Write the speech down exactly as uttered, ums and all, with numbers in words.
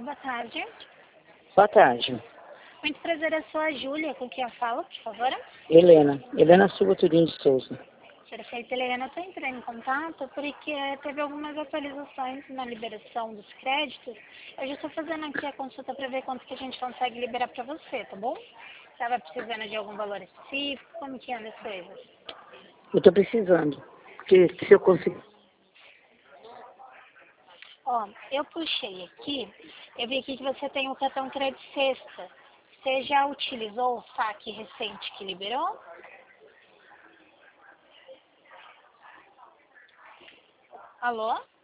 boa tarde. Boa tarde. Muito prazer, eu sou a Júlia, com quem eu falo, por favor. Helena. Helena Silva Turim de Souza. Perfeito, Helena, eu estou entrando em contato porque teve algumas atualizações na liberação dos créditos. Eu já estou fazendo aqui a consulta para ver quanto que a gente consegue liberar para você, tá bom? Estava precisando de algum valor específico? Como que anda as coisas? Eu estou precisando. Porque se eu conseguir... Ó, eu puxei aqui, eu vi aqui que você tem o cartão Crédito Sexta. Você já utilizou o saque recente que liberou? Alô?